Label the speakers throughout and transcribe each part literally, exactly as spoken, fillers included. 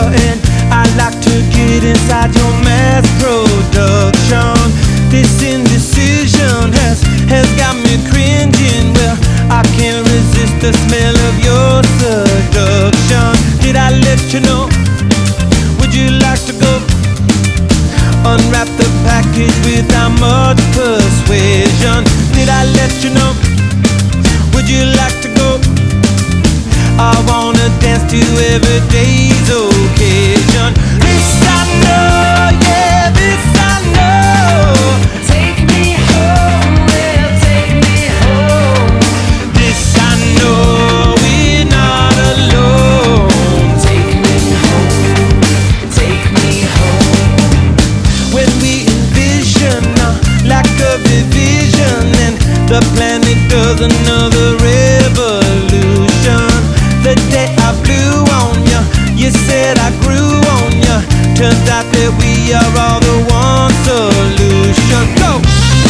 Speaker 1: and I like to get inside your mass production. This indecision has, has got me cringing. Well, I can't resist the smell of your seduction. Did I let you know? Would you like to go? Unwrap the package without much persuasion. Did I let you know? Would you like to go? I wanna dance to every day's occasion. This I know, yeah, this I know.
Speaker 2: Take me home, well, take me home.
Speaker 1: This I know, we're not alone.
Speaker 2: Take me home, take me home.
Speaker 1: When we envision uh, like a division, and the planet does another revolution. The day I blew on ya, you said I grew on ya. Turns out that we are all the one solution. Go!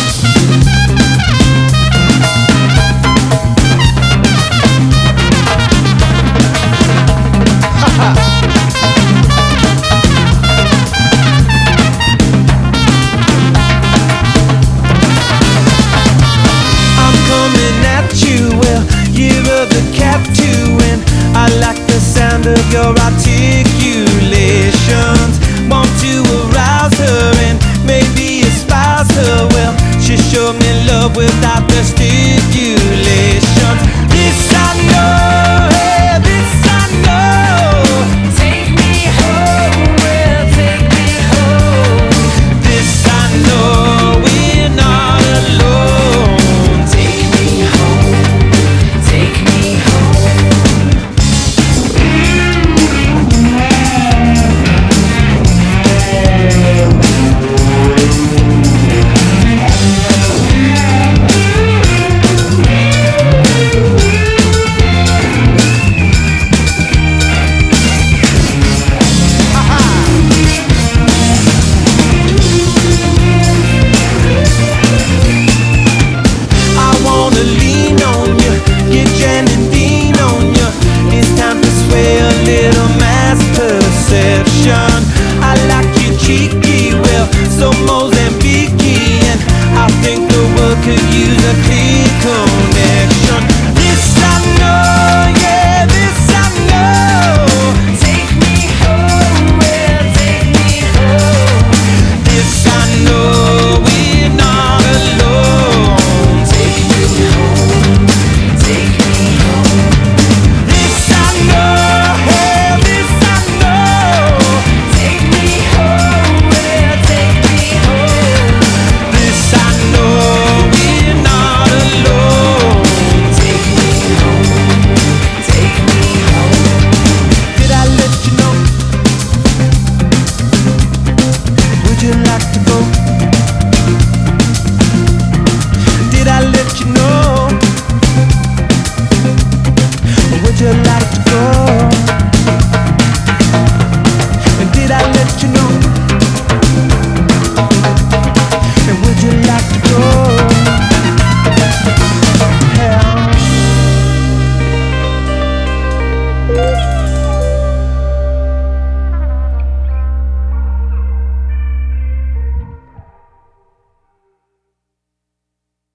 Speaker 1: I'm coming at you, well, you're the cap too, and I like the sound of your articulations. Want to arouse her and maybe espouse her. Well, she showed me love without the stipulations. This I know, hey, this I know.
Speaker 2: Take me home, well, take me home.
Speaker 1: This I know, we're not alone.
Speaker 2: Take me home, take me home.
Speaker 1: I wanna lean on you, get Jan and Dean on you. It's time to sway a little mass perception.